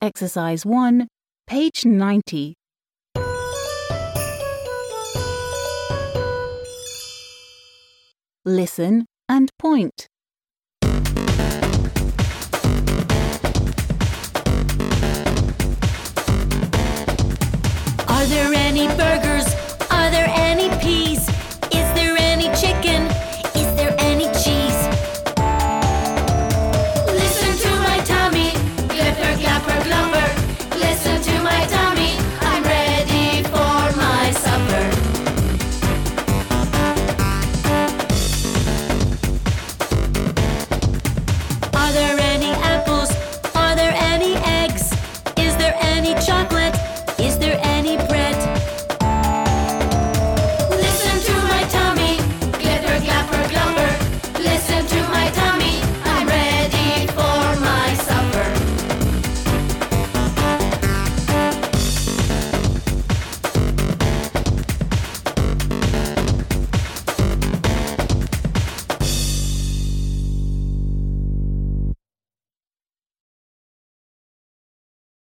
Exercise 1, page 90. Listen and point. Are there any burgers? Are there any peas? Is there any chicken? Is there any cheese? Listen to my tummy, flipper, clapper, glop.